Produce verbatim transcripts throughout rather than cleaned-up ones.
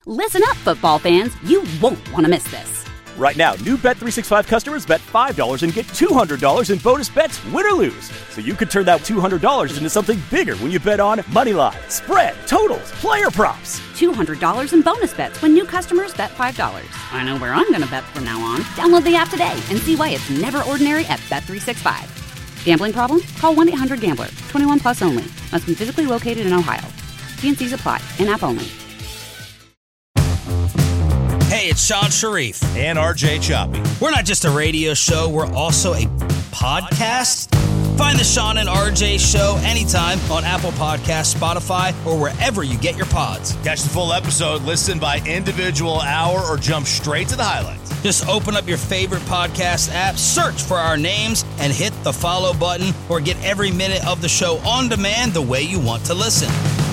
Listen up, football fans. You won't want to miss this. Right now, new Bet three sixty-five customers bet five dollars and get two hundred dollars in bonus bets, win or lose. So you could turn that two hundred dollars into something bigger when you bet on money line, spread, totals, player props. two hundred dollars in bonus bets when new customers bet five dollars. I know where I'm going to bet from now on. Download the app today and see why it's never ordinary at Bet three sixty-five. Gambling problem? Call one eight hundred gambler. twenty-one plus only. Must be physically located in Ohio. T and C's apply. In-app only. Hey, it's Sean Sharif. And R J Choppy. We're not just a radio show, we're also a podcast. Find the Sean and R J show anytime on Apple Podcasts, Spotify, or wherever you get your pods. Catch the full episode, listen by individual hour, or jump straight to the highlights. Just open up your favorite podcast app, search for our names, and hit the follow button, or get every minute of the show on demand the way you want to listen.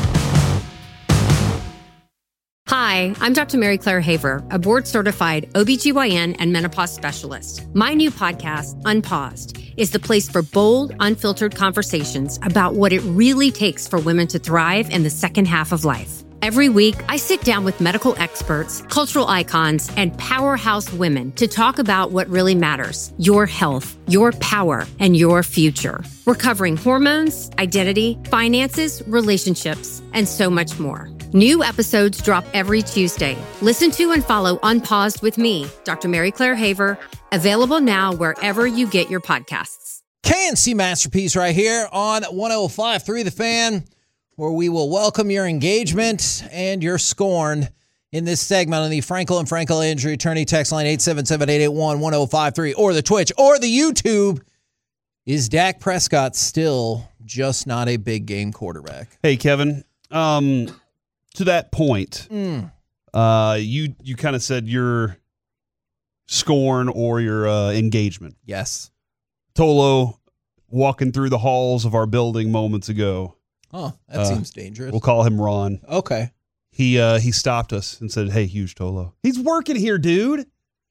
Hi, I'm Doctor Mary Claire Haver, a board-certified O B G Y N and menopause specialist. My new podcast, Unpaused, is the place for bold, unfiltered conversations about what it really takes for women to thrive in the second half of life. Every week, I sit down with medical experts, cultural icons, and powerhouse women to talk about what really matters: your health, your power, and your future. We're covering hormones, identity, finances, relationships, and so much more. New episodes drop every Tuesday. Listen to and follow Unpaused with me, Doctor Mary Claire Haver, available now wherever you get your podcasts. K and C Masterpiece right here on one oh five point three The Fan, where we will welcome your engagement and your scorn in this segment on the Frankel and Frankel Injury Attorney text line eight seven seven, eight eight one, one oh five three, or the Twitch or the YouTube. Is Dak Prescott still just not a big game quarterback? Hey, Kevin. Um... To that point, mm. uh, you you kind of said your scorn or your uh, engagement. Yes. Tolo walking through the halls of our building moments ago. Oh, that uh, seems dangerous. We'll call him Ron. Okay. He uh, he stopped us and said, "Hey, huge Tolo. He's working here, dude."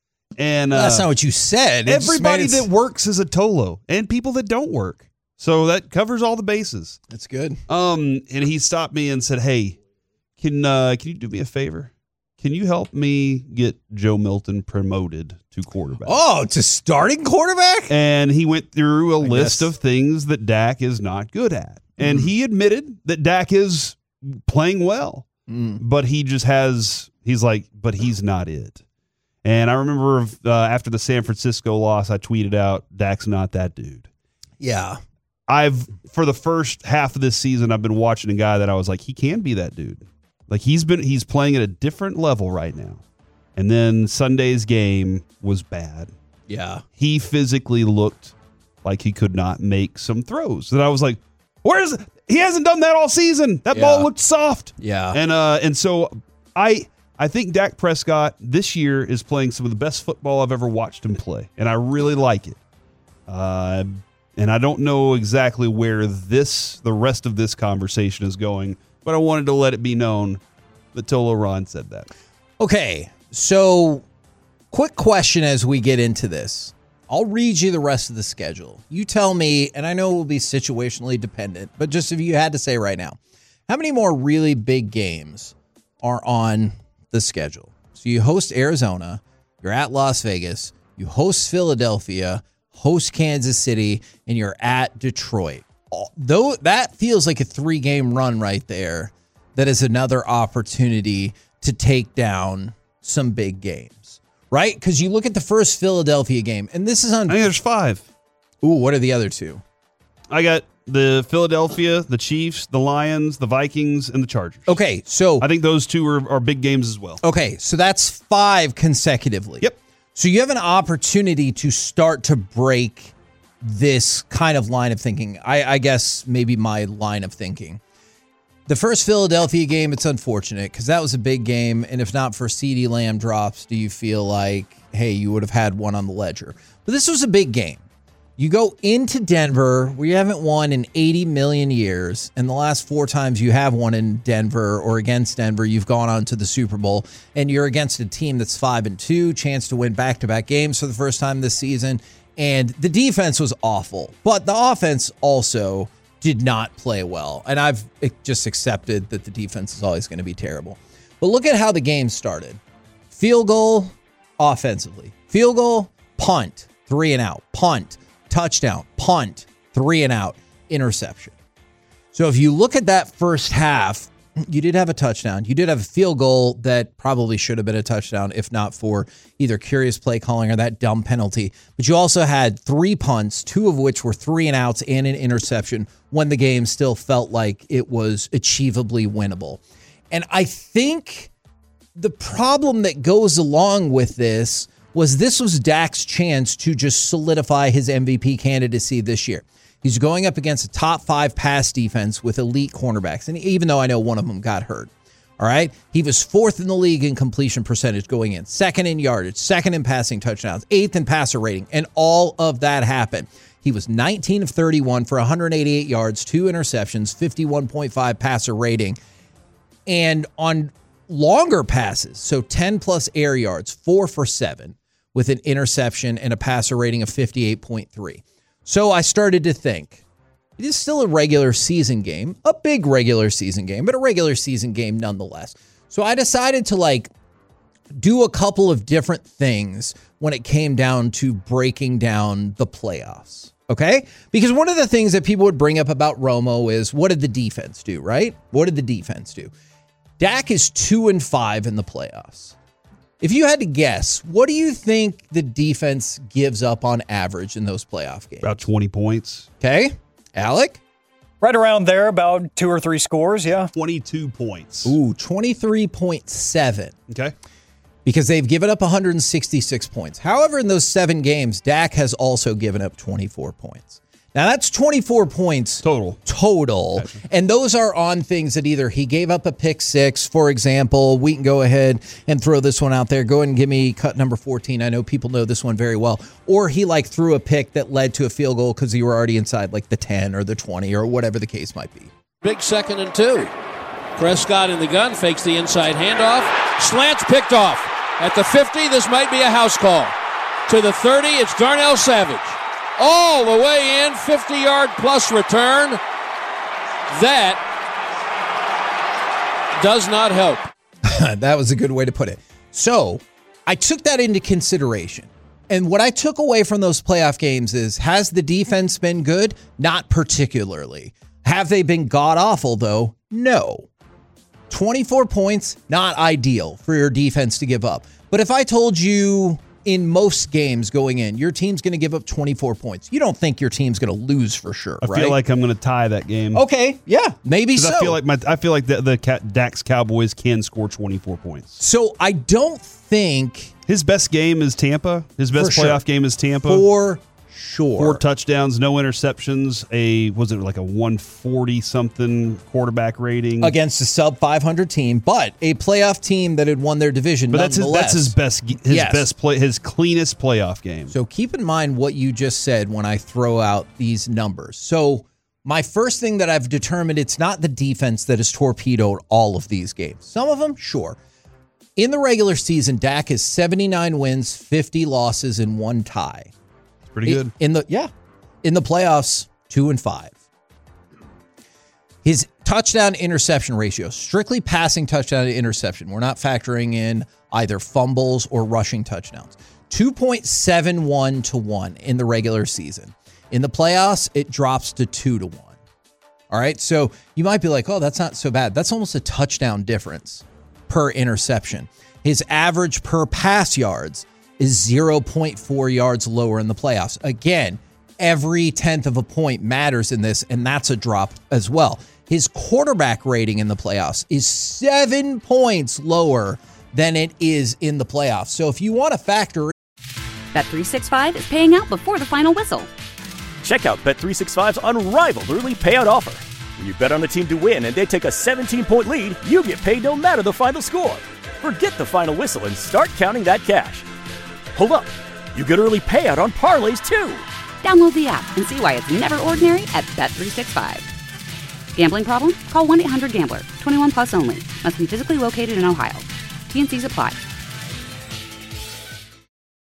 And uh, well, that's not what you said. It everybody that works is a Tolo, and people that don't work. So that covers all the bases. That's good. Um, and he stopped me and said, "Hey, Can uh, can you do me a favor? Can you help me get Joe Milton promoted to quarterback?" Oh, to starting quarterback? And he went through a I list guess. of things that Dak is not good at. And Mm. he admitted that Dak is playing well, Mm. but he just has, he's like, but he's not it. And I remember uh, after the San Francisco loss, I tweeted out, Dak's not that dude. Yeah. I've, for the first half of this season, I've been watching a guy that I was like, he can be that dude. Like he's been, he's playing at a different level right now. And then Sunday's game was bad. Yeah. He physically looked like he could not make some throws. And I was like, where's it? He hasn't done that all season. That Yeah. ball looked soft. Yeah. And uh, and so I I think Dak Prescott this year is playing some of the best football I've ever watched him play. And I really like it. Uh, and I don't know exactly where this, the rest of this conversation is going, but I wanted to let it be known that Tolo Ron said that. Okay, so quick question as we get into this. I'll read you the rest of the schedule. You tell me, and I know it will be situationally dependent, but just if you had to say right now, how many more really big games are on the schedule? So you host Arizona, you're at Las Vegas, you host Philadelphia, host Kansas City, and you're at Detroit. Though that feels like a three-game run right there, that is another opportunity to take down some big games, right? Because you look at the first Philadelphia game, and this is on... I think there's five. Ooh, what are the other two? I got the Philadelphia, the Chiefs, the Lions, the Vikings, and the Chargers. Okay, so... I think those two are, are big games as well. Okay, so that's five consecutively. Yep. So you have an opportunity to start to break this kind of line of thinking. I, I guess maybe my line of thinking. The first Philadelphia game, it's unfortunate because that was a big game. And if not for CeeDee Lamb drops, do you feel like, hey, you would have had one on the ledger? But this was a big game. You go into Denver where you haven't won in eighty million years. And the last four times you have won in Denver or against Denver, you've gone on to the Super Bowl. And you're against a team that's five and two, chance to win back-to-back games for the first time this season. And the defense was awful. But the offense also did not play well. And I've just accepted that the defense is always going to be terrible. But look at how the game started. Field goal offensively. Field goal, punt, three and out. Punt, touchdown, punt, three and out, interception. So if you look at that first half, you did have a touchdown. You did have a field goal that probably should have been a touchdown if not for either curious play calling or that dumb penalty. But you also had three punts, two of which were three and outs and an interception when the game still felt like it was achievably winnable. And I think the problem that goes along with this was this was Dak's chance to just solidify his M V P candidacy this year. He's going up against a top five pass defense with elite cornerbacks. And even though I know one of them got hurt, all right, he was fourth in the league in completion percentage going in, second in yardage, second in passing touchdowns, eighth in passer rating. And all of that happened. He was nineteen of thirty-one for one hundred eighty-eight yards, two interceptions, fifty-one point five passer rating. And on longer passes, so ten plus air yards, four for seven with an interception and a passer rating of fifty-eight point three. So I started to think, it is still a regular season game, a big regular season game, but a regular season game nonetheless. So I decided to like do a couple of different things when it came down to breaking down the playoffs. Okay? Because one of the things that people would bring up about Romo is, what did the defense do, right? What did the defense do? Dak is two and five in the playoffs. If you had to guess, what do you think the defense gives up on average in those playoff games? About twenty points. Okay. Alec? Right around there, about two or three scores, yeah. twenty-two points. Ooh, twenty-three point seven. Okay. Because they've given up one hundred sixty-six points. However, in those seven games, Dak has also given up twenty-four points. Now, that's twenty-four points total. Total. Gotcha. And those are on things that either he gave up a pick six, for example. We can go ahead and throw this one out there. Go ahead and give me cut number fourteen. I know people know this one very well. Or he like threw a pick that led to a field goal because you were already inside like the ten or the twenty or whatever the case might be. Big second and two. Prescott in the gun, fakes the inside handoff. Slants picked off. At the fifty, this might be a house call. To the thirty, it's Darnell Savage. All the way in, fifty-yard plus return. That does not help. That was a good way to put it. So I took that into consideration. And what I took away from those playoff games is, has the defense been good? Not particularly. Have they been god-awful, though? No. twenty-four points, not ideal for your defense to give up. But if I told you in most games going in, your team's going to give up twenty-four points, you don't think your team's going to lose for sure, I right? feel like I'm going to tie that game. Okay, yeah, maybe so. I feel like my I feel like the, the Dak's Cowboys can score twenty-four points. So I don't think his best game is Tampa. His best For playoff sure. game is Tampa. For sure. Four touchdowns, no interceptions. A was it like a one forty something quarterback rating against a sub five hundred team, but a playoff team that had won their division. But that's his, that's his best his Yes. best play his cleanest playoff game. So keep in mind what you just said when I throw out these numbers. So my first thing that I've determined, it's not the defense that has torpedoed all of these games. Some of them, sure. In the regular season, Dak has seventy-nine wins, fifty losses, and one tie. Pretty good. In the yeah, in the playoffs, two and five. His touchdown interception ratio, strictly passing touchdown to interception. We're not factoring in either fumbles or rushing touchdowns. two point seven one to one in the regular season. In the playoffs, it drops to two to one. All right, so you might be like, oh, that's not so bad. That's almost a touchdown difference per interception. His average per pass yards is zero point four yards lower in the playoffs. Again, every tenth of a point matters in this, and that's a drop as well. His quarterback rating in the playoffs is seven points lower than it is in the playoffs. So if you want to factor Bet three sixty-five is paying out before the final whistle. Check out Bet three sixty-five's unrivaled early payout offer. When you bet on a team to win and they take a seventeen-point lead, you get paid no matter the final score. Forget the final whistle and start counting that cash. Hold up. You get early payout on parlays, too. Download the app and see why it's never ordinary at Bet three sixty-five. Gambling problem? Call one eight hundred gambler. twenty-one plus only. Must be physically located in Ohio. T and C's apply.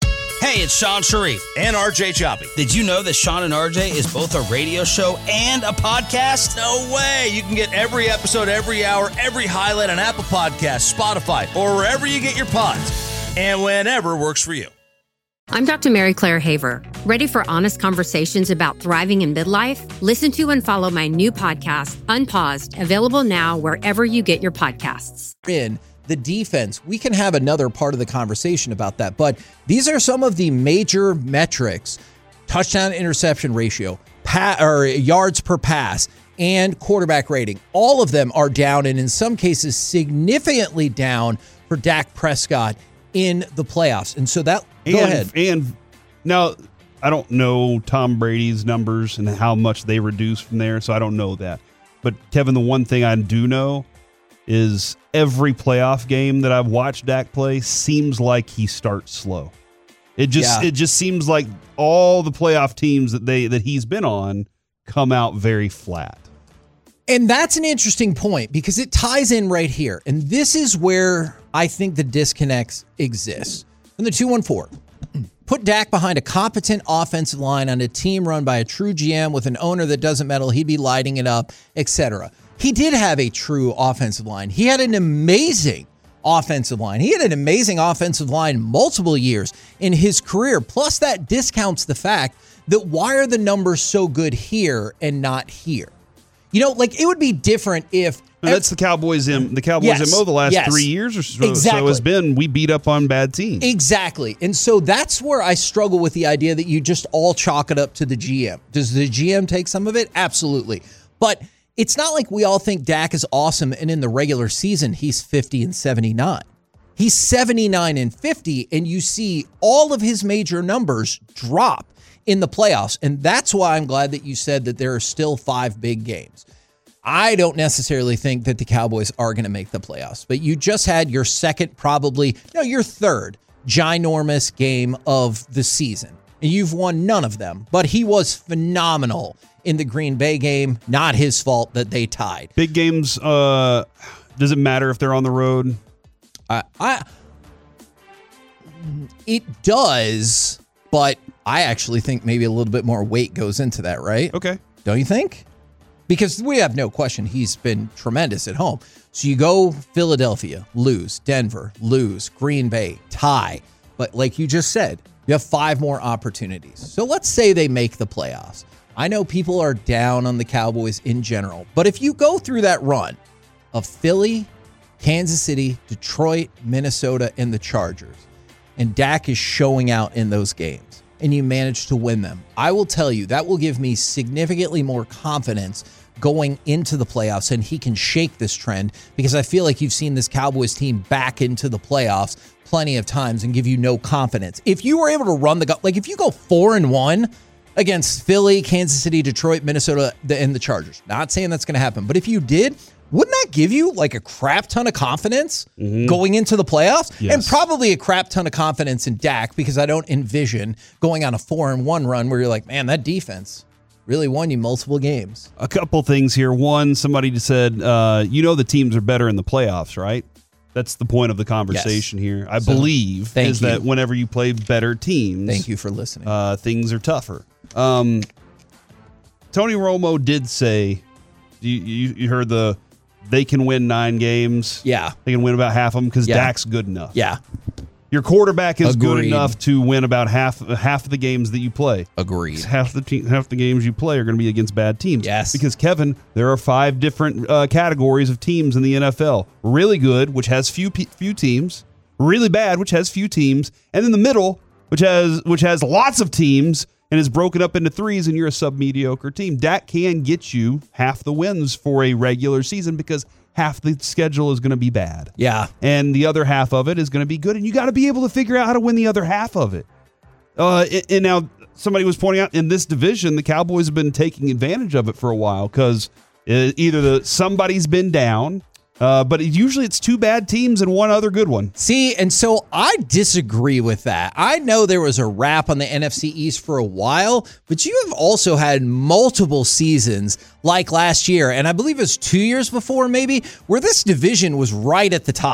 Hey, it's Sean Sharif. And R J Choppy. Did you know that Sean and R J is both a radio show and a podcast? No way. You can get every episode, every hour, every highlight on Apple Podcasts, Spotify, or wherever you get your pods. And whenever works for you. I'm Doctor Mary Claire Haver. Ready for honest conversations about thriving in midlife? Listen to and follow my new podcast, Unpaused, available now wherever you get your podcasts. In the defense, we can have another part of the conversation about that, but these are some of the major metrics: touchdown interception ratio, pa- or yards per pass, and quarterback rating. All of them are down, and in some cases significantly down for Dak Prescott in the playoffs. And so that, and, go ahead. And now, I don't know Tom Brady's numbers and how much they reduced from there, so I don't know that. But Kevin, the one thing I do know is every playoff game that I've watched Dak play seems like he starts slow. It just yeah. it just seems like all the playoff teams that they that he's been on come out very flat. And that's an interesting point because it ties in right here. And this is where I think the disconnects exist. In the two one four, put Dak behind a competent offensive line on a team run by a true G M with an owner that doesn't meddle, he'd be lighting it up, et cetera. He did have a true offensive line. He had an amazing offensive line. He had an amazing offensive line multiple years in his career. Plus, that discounts the fact that why are the numbers so good here and not here? You know, like it would be different if... No, that's the Cowboys in the Cowboys yes, M O the last yes, three years or so. Exactly. So has been we beat up on bad teams. Exactly. And so that's where I struggle with the idea that you just all chalk it up to the G M. Does the G M take some of it? Absolutely. But it's not like we all think Dak is awesome and in the regular season he's fifty and seventy-nine. He's seventy-nine and fifty, and you see all of his major numbers drop in the playoffs. And that's why I'm glad that you said that there are still five big games. I don't necessarily think that the Cowboys are going to make the playoffs, but you just had your second, probably, no, your third ginormous game of the season. And you've won none of them, but he was phenomenal in the Green Bay game. Not his fault that they tied. Big games, uh, does it matter if they're on the road? I, I It does, but I actually think maybe a little bit more weight goes into that, right? Okay. Don't you think? Because we have no question he's been tremendous at home. So you go Philadelphia, lose. Denver, lose. Green Bay, tie. But like you just said, you have five more opportunities. So let's say they make the playoffs. I know people are down on the Cowboys in general, but if you go through that run of Philly, Kansas City, Detroit, Minnesota, and the Chargers, and Dak is showing out in those games, and you manage to win them, I will tell you that will give me significantly more confidence going into the playoffs, and he can shake this trend because I feel like you've seen this Cowboys team back into the playoffs plenty of times and give you no confidence. If you were able to run the, like if you go four and one against Philly, Kansas City, Detroit, Minnesota, and the Chargers, not saying that's going to happen, but if you did, wouldn't that give you like a crap ton of confidence mm-hmm. going into the playoffs? Yes. And probably a crap ton of confidence in Dak because I don't envision going on a four and one run where you're like, man, that defense really won you multiple games. A couple things here. One, somebody just said, uh, you know the teams are better in the playoffs, right? That's the point of the conversation yes. here. I so, believe is you. that whenever you play better teams, thank you for listening. Uh, things are tougher. Um, Tony Romo did say, you, you, you heard the they can win nine games. Yeah. They can win about half of them because yeah. Dak's good enough. Yeah. Your quarterback is Agreed. good enough to win about half half of the games that you play. Agreed. Half the te- half the games you play are going to be against bad teams. Yes. Because, Kevin, there are five different uh, categories of teams in the N F L. Really good, which has few few teams. Really bad, which has few teams. And in the middle, which has which has lots of teams and is broken up into threes, and you're a sub-mediocre team. Dak can get you half the wins for a regular season because half the schedule is going to be bad. Yeah. And the other half of it is going to be good, and you got to be able to figure out how to win the other half of it. Uh, and now somebody was pointing out in this division, the Cowboys have been taking advantage of it for a while because either the somebody's been down, uh, but usually it's two bad teams and one other good one. See, and so I disagree with that. I know there was a wrap on the N F C East for a while, but you have also had multiple seasons like last year, and I believe it was two years before maybe, where this division was right at the top.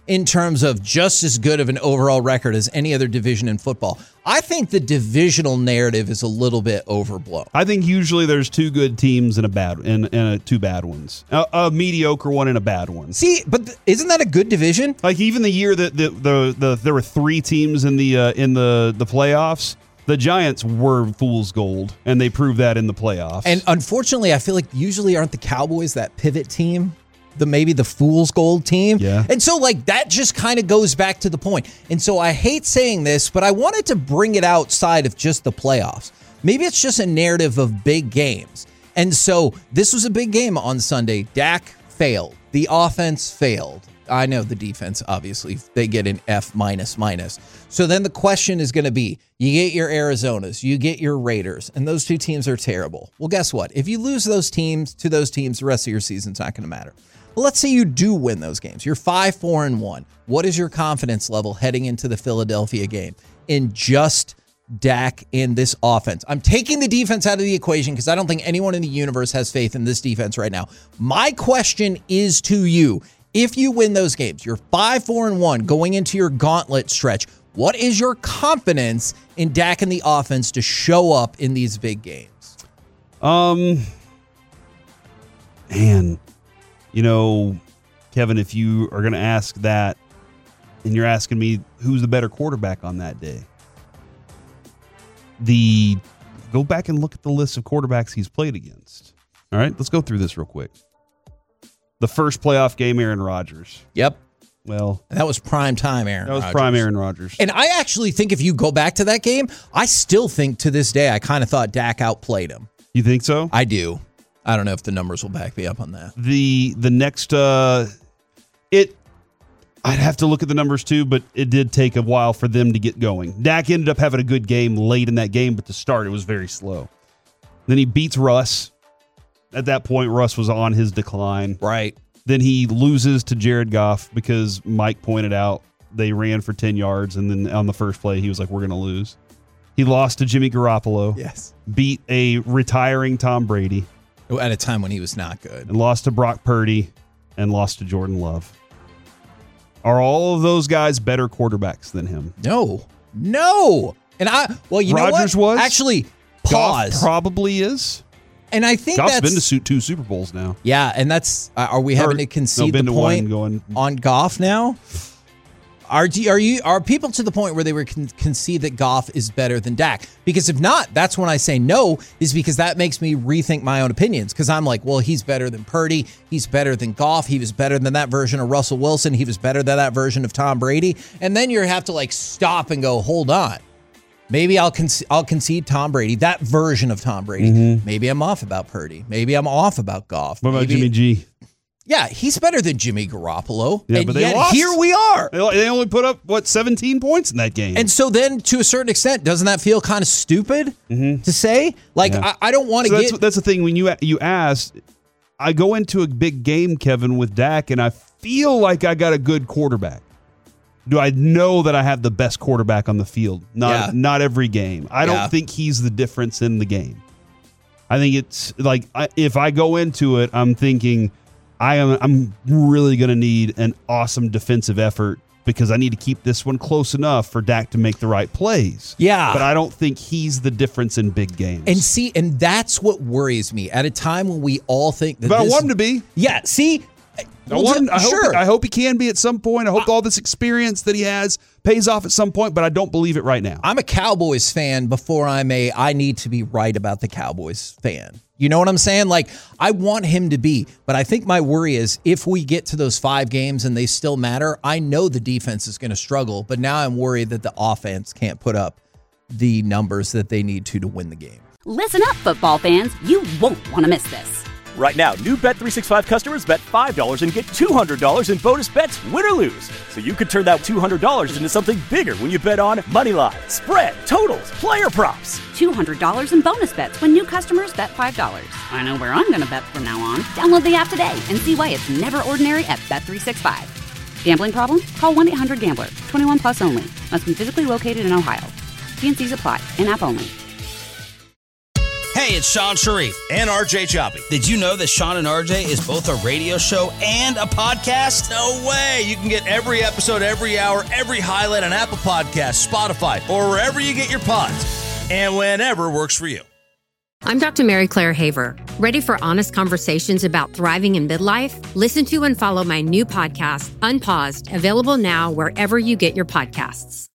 in terms of just as good of an overall record as any other division in football. I think the divisional narrative is a little bit overblown. I think usually there's two good teams and a bad and, and a, two bad ones, a, a mediocre one and a bad one. See, but th- isn't that a good division? Like even the year that the the, the there were three teams in the uh, in the the playoffs, the Giants were fool's gold, and they proved that in the playoffs. And unfortunately, I feel like usually aren't the Cowboys that pivot team? The maybe the fool's gold team. Yeah. And so like that just kind of goes back to the point. And so I hate saying this, but I wanted to bring it outside of just the playoffs. Maybe it's just a narrative of big games. And so this was a big game on Sunday. Dak failed. The offense failed. I know the defense, obviously, they get an F minus minus. So then the question is going to be, you get your Arizonas, you get your Raiders, and those two teams are terrible. Well, guess what? If you lose those teams to those teams, the rest of your season's not going to matter. Well, let's say you do win those games. You're five, four, and one. What is your confidence level heading into the Philadelphia game in just Dak and this offense? I'm taking the defense out of the equation because I don't think anyone in the universe has faith in this defense right now. My question is to you, if you win those games, you're five, four, and one going into your gauntlet stretch, what is your confidence in Dak and the offense to show up in these big games? Um, man, you know, Kevin, if you are going to ask that and you're asking me who's the better quarterback on that day, the go back and look at the list of quarterbacks he's played against. All right, let's go through this real quick. The first playoff game, Aaron Rodgers. Yep. Well, that was prime time Aaron That was Rodgers. prime Aaron Rodgers. And I actually think if you go back to that game, I still think to this day, I kind of thought Dak outplayed him. You think so? I do. I don't know if the numbers will back me up on that. The the next, uh, it, I'd have to look at the numbers too, but it did take a while for them to get going. Dak ended up having a good game late in that game, but to start, it was very slow. Then he beats Russ. At that point, Russ was on his decline. Right. Then he loses to Jared Goff because Mike pointed out they ran for ten yards, and then on the first play, he was like, we're going to lose. He lost to Jimmy Garoppolo. Yes. Beat a retiring Tom Brady. At a time when he was not good. And lost to Brock Purdy and lost to Jordan Love. Are all of those guys better quarterbacks than him? No. No. And I, well, you Rodgers know what? was? Actually, pause. Goff probably is. And I think Goff's that's been to two Super Bowls now. Yeah, and that's uh, are we having Or, to concede no, been the to one point going, on Goff now? Are are you are people to the point where they would con- concede that Goff is better than Dak? Because if not, that's when I say no, is because that makes me rethink my own opinions. Because I'm like, well, he's better than Purdy, he's better than Goff, he was better than that version of Russell Wilson, he was better than that version of Tom Brady, and then you have to like stop and go, hold on. Maybe I'll con- I'll concede Tom Brady, that version of Tom Brady. Mm-hmm. Maybe I'm off about Purdy. Maybe I'm off about Goff. What about Maybe, Jimmy G? Yeah, he's better than Jimmy Garoppolo. Yeah, and but they yet lost. here we are. They they only put up, what, seventeen points in that game. And so then, to a certain extent, doesn't that feel kind of stupid mm-hmm. to say? Like, yeah. I, I don't want to so get... That's, that's the thing. When you you asked, I go into a big game, Kevin, with Dak, and I feel like I got a good quarterback. Do I know that I have the best quarterback on the field? Not Yeah. not every game. I Yeah. don't think he's the difference in the game. I think it's like I, if I go into it, I'm thinking I am I'm really going to need an awesome defensive effort because I need to keep this one close enough for Dak to make the right plays. Yeah. But I don't think he's the difference in big games. And see, and that's what worries me at a time when we all think that but this, I want him to be. Yeah, see... I, Well, want him, I, sure. hope, I hope he can be at some point. I hope all this experience that he has pays off at some point, but I don't believe it right now. I'm a Cowboys fan before I'm a I need to be right about the Cowboys fan. You know what I'm saying? Like, I want him to be, but I think my worry is if we get to those five games and they still matter, I know the defense is going to struggle, but now I'm worried that the offense can't put up the numbers that they need to to win the game. Listen up, football fans. You won't want to miss this. Right now, new Bet three sixty-five customers bet five dollars and get two hundred dollars in bonus bets, win or lose. So you could turn that two hundred dollars into something bigger when you bet on moneyline, spread, totals, player props. two hundred dollars in bonus bets when new customers bet five dollars. I know where I'm going to bet from now on. Download the app today and see why it's never ordinary at Bet three sixty-five. Gambling problem? Call one eight hundred gambler. twenty-one plus only. Must be physically located in Ohio. T and C's apply. In-app only. Hey, it's Sean Sharif. And R J Choppy. Did you know that Sean and R J is both a radio show and a podcast? No way! You can get every episode, every hour, every highlight on Apple Podcasts, Spotify, or wherever you get your pods. And whenever works for you. I'm Doctor Mary Claire Haver. Ready for honest conversations about thriving in midlife? Listen to and follow my new podcast, Unpaused, available now wherever you get your podcasts.